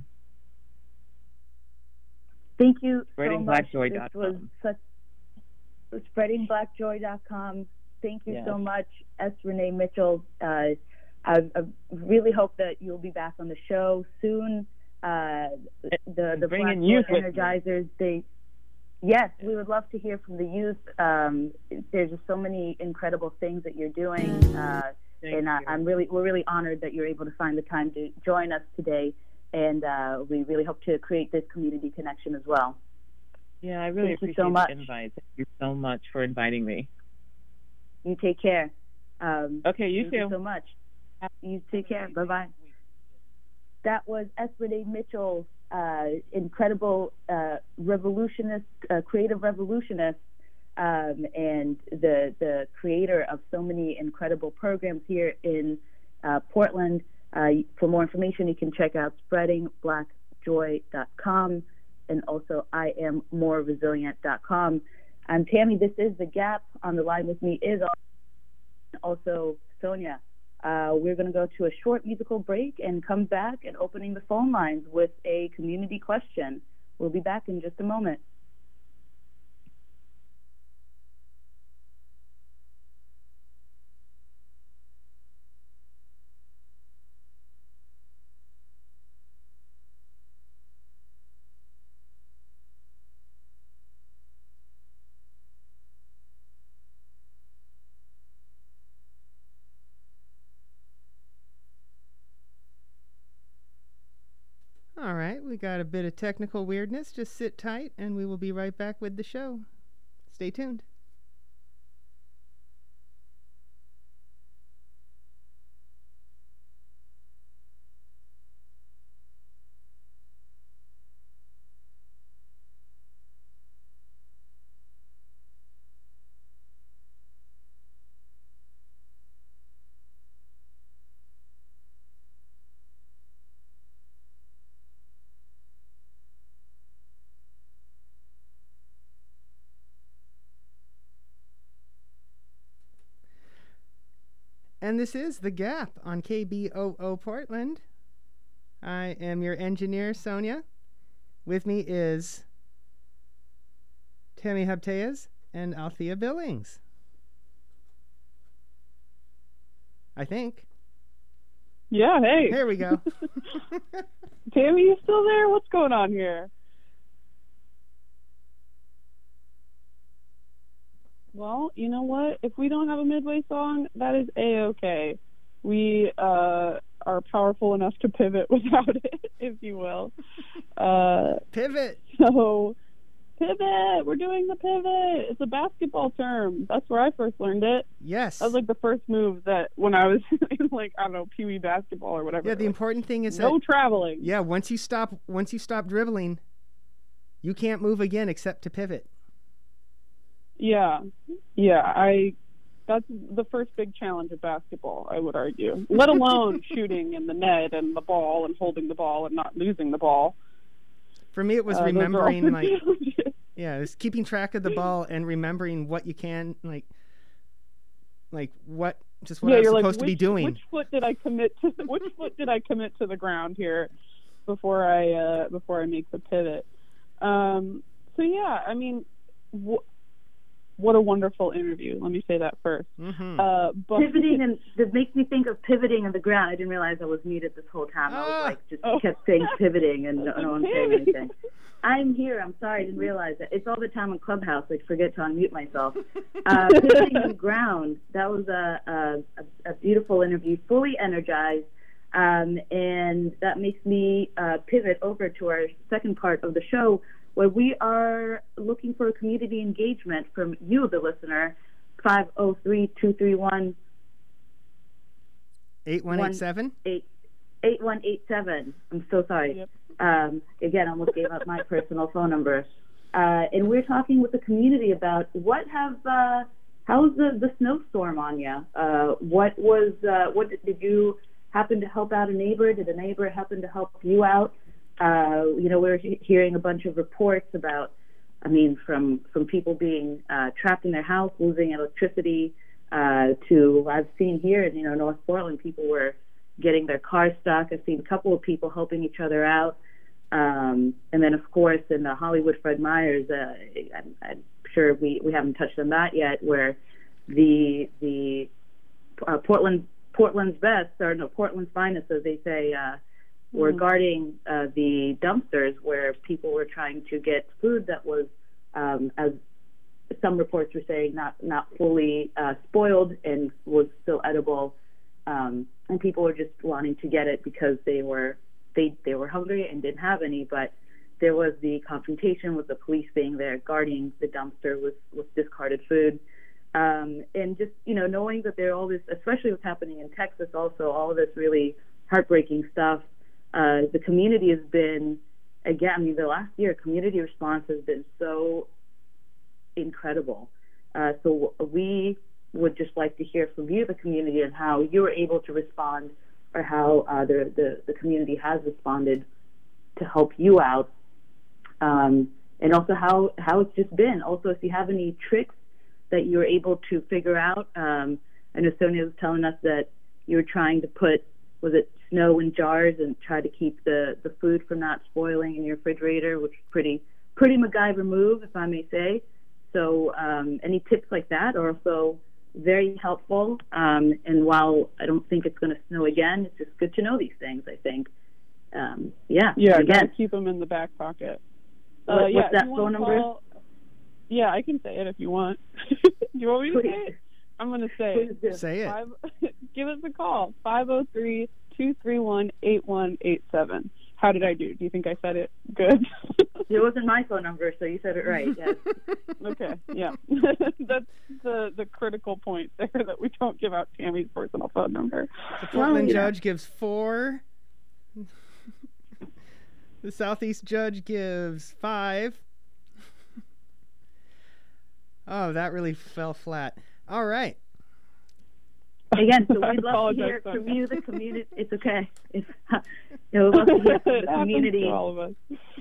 Thank you spreading so black much. joy This dot com. was such spreading black joy dot com. Thank you Yes. so much, S. Renee Mitchell. Uh, I, I really hope that you'll be back on the show soon. Uh, the the Black Bringing Joy youth with me. Energizers, they, yes, we would love to hear from the youth. Um, there's just so many incredible things that you're doing, uh, and I, I'm really we're really honored that you're able to find the time to join us today, and uh, we really hope to create this community connection as well. Yeah, I really Thank you appreciate so much. the invite. Thank you so much for inviting me. You take care. Um, Okay, you thank too. you so much. You take care. Bye bye. That was S. Renee Mitchell, uh, incredible uh, revolutionist, uh, creative revolutionist, um, and the the creator of so many incredible programs here in uh, Portland. Uh, for more information, you can check out spreading black joy dot com and also I am more resilient dot com. I'm Tammy. This is The Gap. On the line with me is also Sonia. Uh, we're going to go to a short musical break and come back and opening the phone lines with a community question. We'll be back in just a moment. All right, we got a bit of technical weirdness. Just sit tight, and we will be right back with the show. Stay tuned. And this is The Gap on K B O O Portland. I am your engineer, Sonia. With me is Tammy Habteas and Althea Billings. I think. Yeah, hey. There we go. Tammy, you still there? What's going on here? Well, you know what? If we don't have a midway song, that is A-okay. We uh, are powerful enough to pivot without it, if you will. Uh, pivot! So, pivot! We're doing the pivot! It's a basketball term. That's where I first learned it. Yes. That was like the first move that when I was in, like, I don't know, Pee Wee basketball or whatever. Yeah, the important thing is no that... traveling. Yeah, once you stop, once you stop dribbling, you can't move again except to pivot. Yeah, yeah, I. That's the first big challenge of basketball, I would argue. Let alone shooting in the net and the ball and holding the ball and not losing the ball. For me, it was Uh, remembering, like, challenges. yeah, it was keeping track of the ball and remembering what you can, like, like what, just what yeah, I was you're supposed like, to be which, doing. Which foot did I commit to? Which foot did I commit to the ground here before I uh, before I make the pivot? Um, so yeah, I mean. Wh- What a wonderful interview. Let me say that first. Mm-hmm. Uh, but Pivoting, and it makes me think of pivoting on the ground. I didn't realize I was muted this whole time. I was like, just Oh. kept saying pivoting, and no, no one saying Tammy. anything. I'm here. I'm sorry. I didn't realize that. It's all the time on Clubhouse. I forget to unmute myself. Uh, pivoting on the ground. That was a, a, a beautiful interview, fully energized. Um, and that makes me uh, pivot over to our second part of the show, where we are looking for community engagement from you, the listener, five oh three, two three one, eight one eight seven? eight one eight seven. I'm so sorry. Yep. Um, again, I almost gave up my personal phone number. Uh, and we're talking with the community about what have, uh, how's the, the snowstorm on you? Uh, what was, uh, what did, did you happen to help out a neighbor? Did a neighbor happen to help you out? Uh, you know, we're he- hearing a bunch of reports about, I mean, from, from people being uh, trapped in their house, losing electricity, uh, to, I've seen here in, you know, North Portland, people were getting their cars stuck. I've seen a couple of people helping each other out. Um, and then, of course, in the Hollywood Fred Meyers, uh, I'm, I'm sure we, we haven't touched on that yet, where the the uh, Portland Portland's best, or no, Portland's finest, as they say, uh, were Mm-hmm. guarding uh, the dumpsters where people were trying to get food that was, um, as some reports were saying, not not fully uh, spoiled and was still edible, um, and people were just wanting to get it because they were they they were hungry and didn't have any. But there was the confrontation with the police being there guarding the dumpster with with discarded food. Um, and just, you know, knowing that there are all this, especially what's happening in Texas also, all of this really heartbreaking stuff. Uh, the community has been, again, I mean, the last year, community response has been so incredible. Uh, so we would just like to hear from you, the community, and how you were able to respond, or how uh, the, the, the community has responded to help you out. Um, and also how, how it's just been. Also, if you have any tricks that you were able to figure out. Um, I know Sonia was telling us that you were trying to put, was it snow in jars and try to keep the, the food from not spoiling in your refrigerator, which is pretty, pretty MacGyver move, if I may say. So um, any tips like that are also very helpful. Um, and while I don't think it's going to snow again, it's just good to know these things, I think. Um, yeah. Yeah, again, gotta keep them in the back pocket. What, uh, yeah, what's that phone number? Call, yeah, I can say it if you want. You want me to Please. say it? I'm going to say it. Say it. Five, give us a call, five oh three, two three one, eight one eight seven. How did I do? Do you think I said it good? It wasn't my phone number, so you said it right, yes. Okay, yeah. That's the, the critical point there, that we don't give out Tammy's personal phone number. The Portland Well, yeah. judge gives four. The Southeast judge gives five. Oh, that really fell flat. All right. Again, so we'd love to apologize, hear Sonia. from you, the community. It's okay. It's, you know, we'd love to hear from It the happens community to all of us.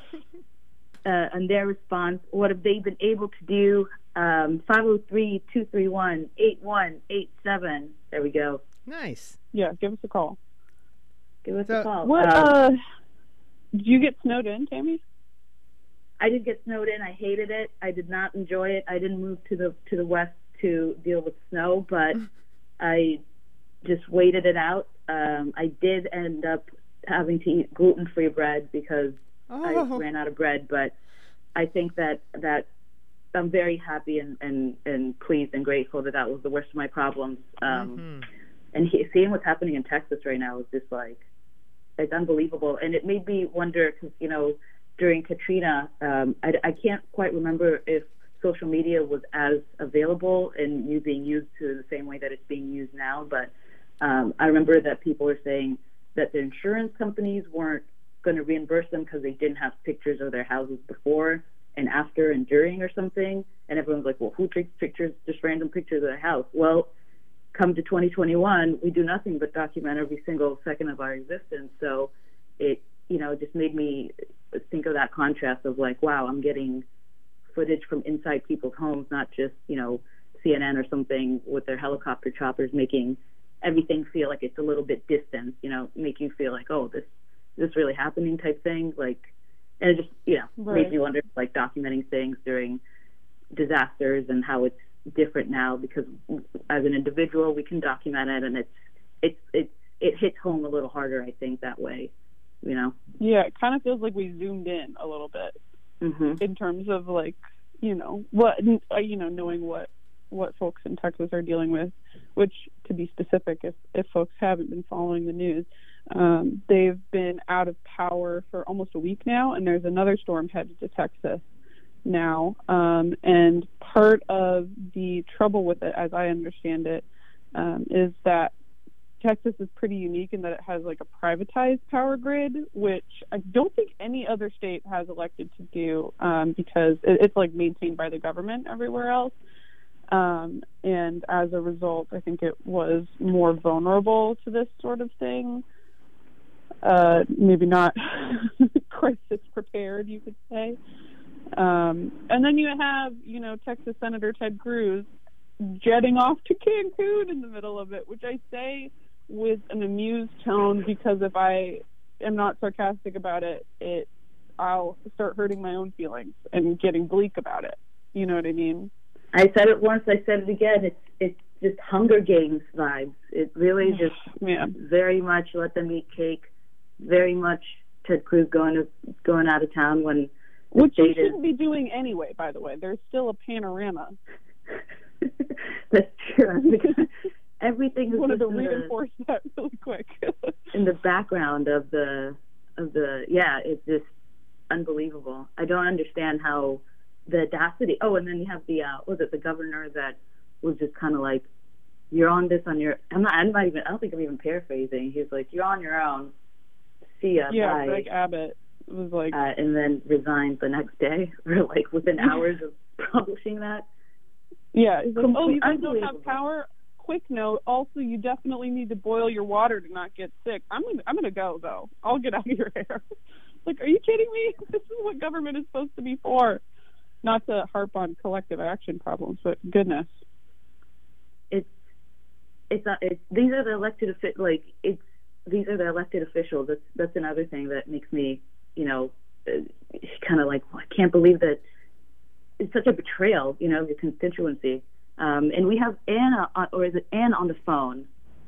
uh, and their response. What have they been able to do? Um, five oh three, two three one, eight one eight seven. There we go. Nice. Yeah, give us a call. Give us So, a call. What, Uh, uh, did you get snowed in, Tammy? I did get snowed in. I hated it. I did not enjoy it. I didn't move to the to the west to deal with snow, but I just waited it out. Um, I did end up having to eat gluten-free bread because Oh. I ran out of bread, but I think that that I'm very happy and, and, and pleased and grateful that that was the worst of my problems. Um, Mhm. And he, seeing what's happening in Texas right now is just like, it's unbelievable. And it made me wonder, because, you know, during Katrina, um, I, I can't quite remember if social media was as available and you being used to the same way that it's being used now. But um, I remember that people were saying that the insurance companies weren't going to reimburse them because they didn't have pictures of their houses before and after and during or something. And everyone's like, well, who takes pictures, just random pictures of their house? Well, come to twenty twenty-one, we do nothing but document every single second of our existence. So it, you know, just made me think of that contrast of like, wow, I'm getting footage from inside people's homes, not just, you know, C N N or something with their helicopter choppers making everything feel like it's a little bit distant, you know, make you feel like, oh, this is this really happening type thing. Like, and it just, you know, Right. makes me wonder, like, documenting things during disasters and how it's different now, because as an individual we can document it, and it's it's it's it hits home a little harder, I think, that way, you know. Yeah, it kind of feels like we zoomed in a little bit Mm-hmm. in terms of, like, you know, what, uh, you know, knowing what what folks in Texas are dealing with, which, to be specific, if, if folks haven't been following the news, um, they've been out of power for almost a week now, and there's another storm headed to Texas now. Um, and part of the trouble with it, as I understand it, um, is that Texas is pretty unique in that it has like a privatized power grid, which I don't think any other state has elected to do, um, because it, it's like maintained by the government everywhere else. Um, and as a result, I think it was more vulnerable to this sort of thing. Uh, maybe not crisis prepared, you could say. Um, and then you have, you know, Texas Senator Ted Cruz jetting off to Cancun in the middle of it, which I say with an amused tone, because if I am not sarcastic about it, it I'll start hurting my own feelings and getting bleak about it. You know what I mean? I said it once, I said it again. It's it's just Hunger Games vibes. It really just yeah. very much let them eat cake. Very much Ted Cruz going to going out of town when which you shouldn't be doing anyway. By the way, there's still a panorama. That's true. Everything is wanted to just in reinforce the, that really quick. in the background of the of the yeah, it's just unbelievable. I don't understand how the audacity. Oh, and then you have the uh, was it the governor that was just kind of like, "You're on this on your." I'm not. I'm not even. I don't think I'm even paraphrasing. He's like, "You're on your own. See ya." Yeah, bye. Greg Abbott was like, uh, and then resigned the next day, or like within hours of publishing that. Yeah, he's like, "Oh, you guys don't Unbelievable. have power." Quick note. Also, you definitely need to boil your water to not get sick. I'm gonna. I'm gonna go though. I'll get out of your hair. Like, are you kidding me? This is what government is supposed to be for. Not to harp on collective action problems, but goodness. It's it's not. It's, these are the elected officials. Like it's these are the elected officials. That's that's another thing that makes me, you know, uh, kind of like, well, I can't believe that it's such a betrayal, you know, of your constituency. Um, and we have Anna, on, or is it Ann on the phone?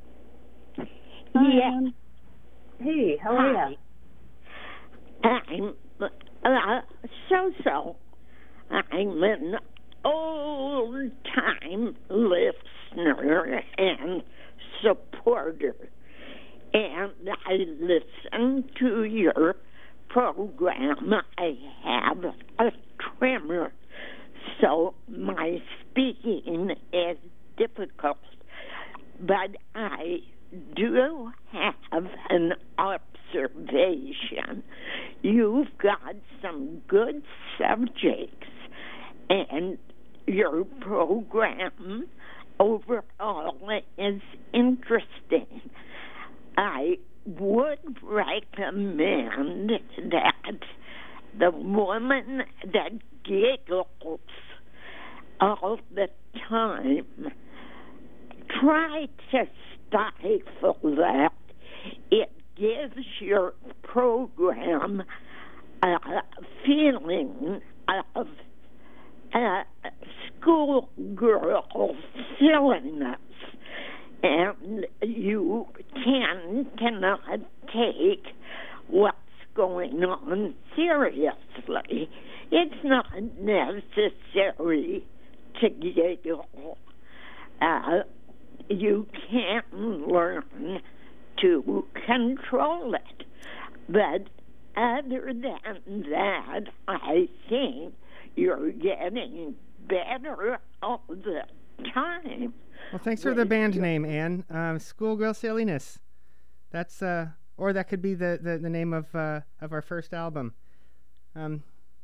Yes. Hey, how are you? I'm uh, so-so. I'm an old-time listener and supporter, and I listen to your program. I have a tremor, so my speaking is difficult, but I do have an observation. You've got some good subjects, and your program overall is interesting. I would recommend that the woman that giggles all the time, try to stifle that. It gives your program a feeling of uh, schoolgirl silliness, and you can cannot take what's going on seriously. It's not necessary to giggle. Uh, you can learn to control it. But other than that, I think you're getting better all the time. Well, thanks for the band name, Ann. Um, Schoolgirl Silliness. That's uh, or that could be the, the, the name of uh, of our first album. Um,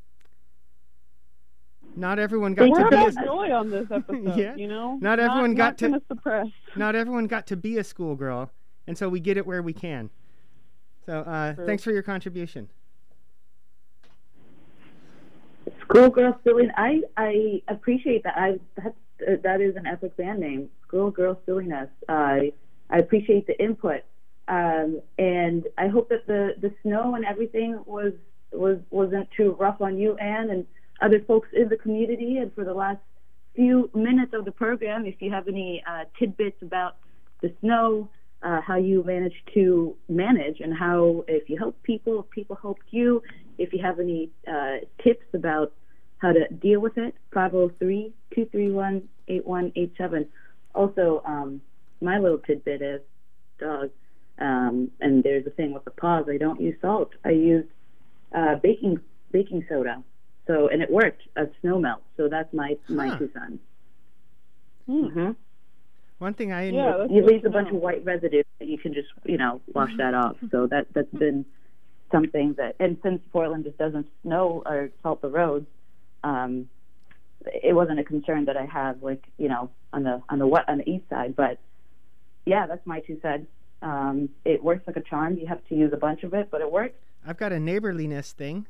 not everyone got We're to be about a, joy on this episode. yeah. You know, Not everyone not, got not to suppress. Not everyone got to be a schoolgirl, and so we get it where we can. So uh, thanks for your contribution. Schoolgirl Silliness. I I appreciate that. I that's uh, that is an epic band name. Schoolgirl Silliness. I I appreciate the input, um, and I hope that the, the snow and everything was was wasn't too rough on you, Ann, and other folks in the community. And for the last few minutes of the program, if you have any uh, tidbits about the snow, uh, how you managed to manage, and how if you help people, if people helped you, if you have any uh, tips about how to deal with it, five oh three, two three one, eight one eight seven. Also, um, my little tidbit is, dog, um, and there's a thing with the pause, I don't use salt. I use uh, baking baking soda. So, and it worked, a snow melt. So that's my, my Huh. two cents. Mm-hmm. One thing I Yeah, It leaves a bunch of white residue that you can just, you know, wash that off. So that, that's been something that, and since Portland just doesn't snow or salt the roads, um, it wasn't a concern that I have, like, you know, on the on the what on the east side. But yeah, that's my two cents. Um, it works like a charm. You have to use a bunch of it, but it works. I've got a neighborliness thing.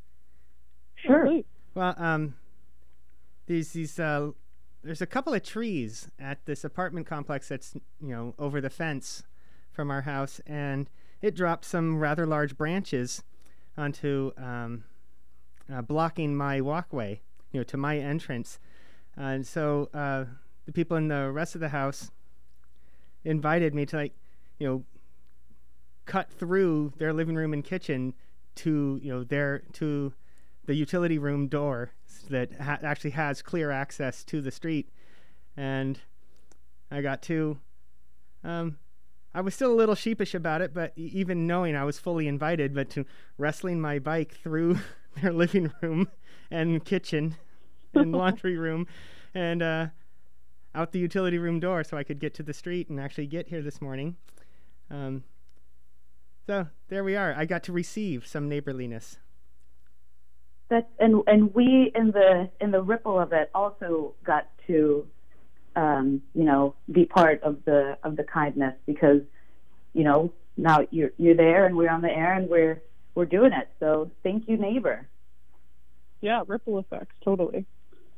Sure. Well, um, these these uh, there's a couple of trees at this apartment complex that's, you know, over the fence from our house, and it dropped some rather large branches onto um, uh, blocking my walkway, you know, to my entrance. And so uh, the people in the rest of the house invited me to, like, you know, cut through their living room and kitchen to, you know, their to the utility room door that ha- actually has clear access to the street. And I got to, um, I was still a little sheepish about it, but e- even knowing I was fully invited, but to wrestling my bike through their living room and kitchen and laundry room and uh, out the utility room door so I could get to the street and actually get here this morning. Um, so there we are. I got to receive some neighborliness. That's and and we in the in the ripple of it also got to, um, you know, be part of the of the kindness, because, you know, now you're you're there and we're on the air and we're we're doing it. So thank you, neighbor. Yeah, ripple effects, totally.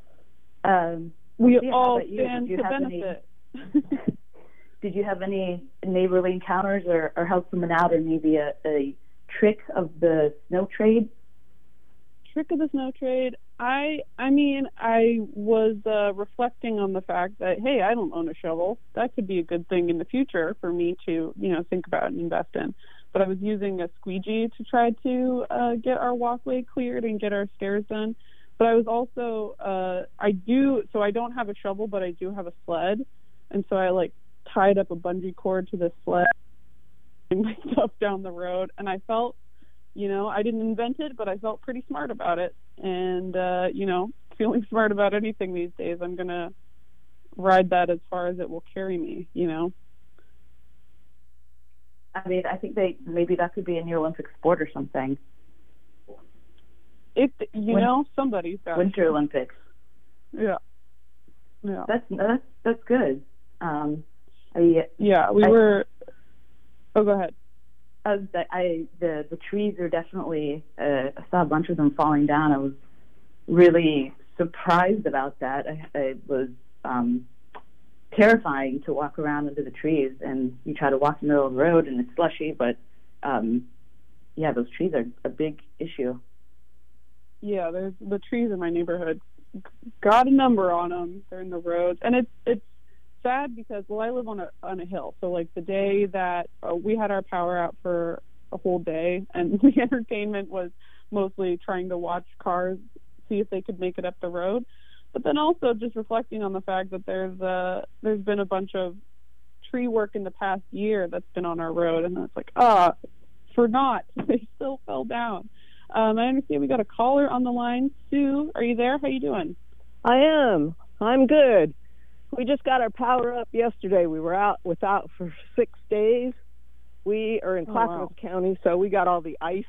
Um, we yeah, all you? stand Did you to have benefit. Any, did you have any neighborly encounters or, or help someone out, or maybe a, a trick of the snow trade? Trick of the snow trade. I I mean, I was uh, reflecting on the fact that, hey, I don't own a shovel. That could be a good thing in the future for me to, you know, think about and invest in. But I was using a squeegee to try to uh, get our walkway cleared and get our stairs done. But I was also, uh, I do, so I don't have a shovel, but I do have a sled. And so I, like, tied up a bungee cord to the sled and my stuff down the road. And I felt, you know, I didn't invent it, but I felt pretty smart about it. And, uh, you know, feeling smart about anything these days, I'm going to ride that as far as it will carry me, you know. I mean, I think they maybe that could be a new Olympic sport or something. If you Win- know, somebody's got Winter Olympics. Yeah, yeah. That's that's that's good. Um, I, yeah, we I, were. Oh, go ahead. I, I the the trees are definitely. Uh, I saw a bunch of them falling down. I was really surprised about that. I, I was um, terrifying to walk around under the trees, and you try to walk in the middle of the road and it's slushy, but um, yeah, those trees are a big issue. Yeah, there's the trees in my neighborhood got a number on them. They're in the roads, and it's it's sad because, well, I live on a on a hill, so like the day that uh, we had our power out for a whole day, and the entertainment was mostly trying to watch cars see if they could make it up the road, but then also just reflecting on the fact that there's uh there's been a bunch of tree work in the past year that's been on our road, and it's like, ah, for naught, they still fell down. Um, I understand we got a caller on the line. Sue, are you there? How you doing? I am. I'm good. We just got our power up yesterday. We were out without for six days. We are in Oh, Clackamas wow. County, so we got all the ice.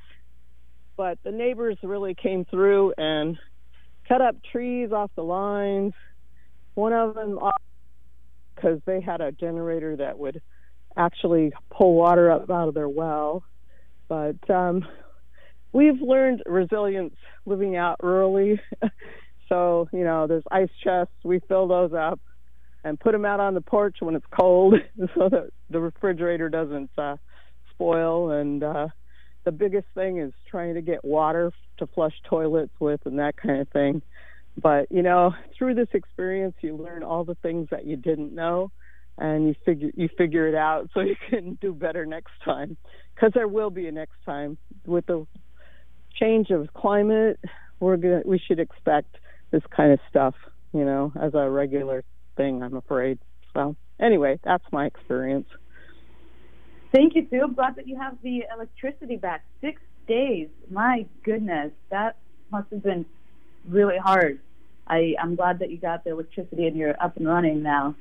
But the neighbors really came through and cut up trees off the lines. One of them, because they had a generator that would actually pull water up out of their well. But um, we've learned resilience living out rurally. So, you know, there's ice chests. We fill those up and put them out on the porch when it's cold so that the refrigerator doesn't uh, spoil. And uh, the biggest thing is trying to get water to flush toilets with and that kind of thing. But, you know, through this experience, you learn all the things that you didn't know, and you figure you figure it out so you can do better next time, because there will be a next time. With the change of climate, we're gonna we should expect this kind of stuff, you know, as a regular thing, I'm afraid. So anyway, that's my experience. Thank you, Sue. I'm glad that you have the electricity back. Six days. My goodness, that must have been really hard. I, I'm glad that you got the electricity and you're up and running now.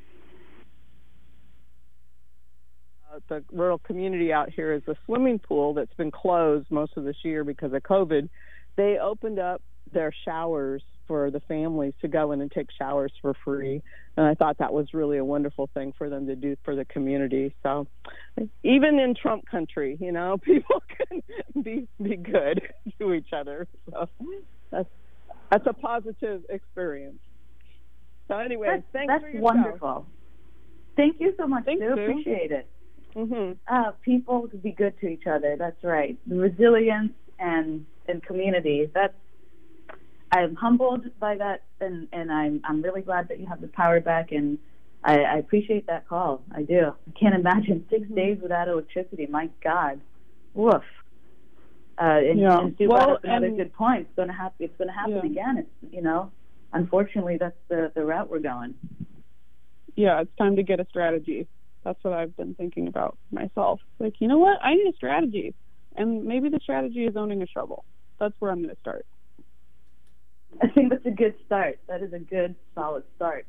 Uh, the rural community out here is a swimming pool that's been closed most of this year because of COVID. They opened up their showers for the families to go in and take showers for free. And I thought that was really a wonderful thing for them to do for the community. So even in Trump country, you know, people can be, be good to each other. So that's, that's a positive experience. So anyway, that's, thanks that's for your wonderful. show. Thank you so much, Thanks, Sue. Sue. Appreciate it. Mm-hmm. Uh, people to be good to each other. That's right. The resilience and, and community. That's I'm humbled by that, and, and I'm I'm really glad that you have the power back, and I, I appreciate that call. I do. I can't imagine six mm-hmm. days without electricity. My God, woof. Uh, and, yeah. and Sue well, brought up another and, good point. It's going to happen. It's going to happen yeah. again. It's you know, unfortunately, that's the the route we're going. Yeah, it's time to get a strategy. That's what I've been thinking about myself. Like, you know what? I need a strategy, and maybe the strategy is owning a shovel. That's where I'm going to start. I think that's a good start. That is a good, solid start.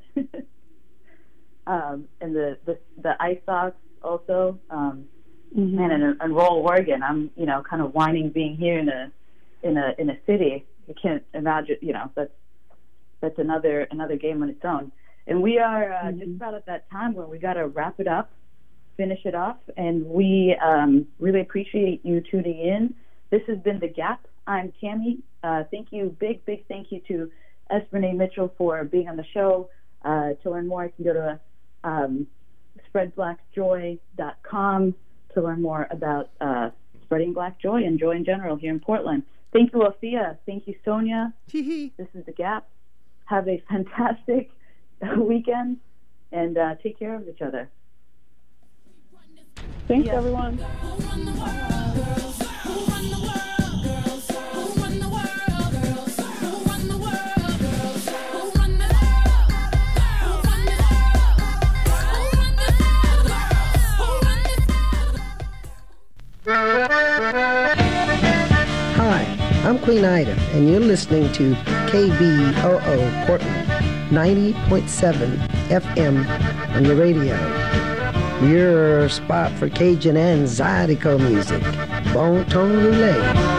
um, and the, the the ice socks also, um, mm-hmm. man, and, and rural Oregon. I'm, you know, kind of whining being here in a in a in a city. I can't imagine, you know, that's that's another another game on its own. And we are uh, mm-hmm. just about at that time where we got to wrap it up, finish it off, and we um, really appreciate you tuning in. This has been The Gap. I'm Tammy. Uh, thank you, big, big thank you to Espernay Mitchell for being on the show. Uh, to learn more, you can go to um, spread black joy dot com to learn more about uh, spreading black joy and joy in general here in Portland. Thank you, Althea. Thank you, Sonia. This is The Gap. Have a fantastic weekend, and uh, take care of each other. Thanks, yeah. everyone. Hi, I'm Queen Ida, and you're listening to K B O O Portland, ninety point seven F M on your radio. Your spot for Cajun and Zydeco music. Bon ton roulé.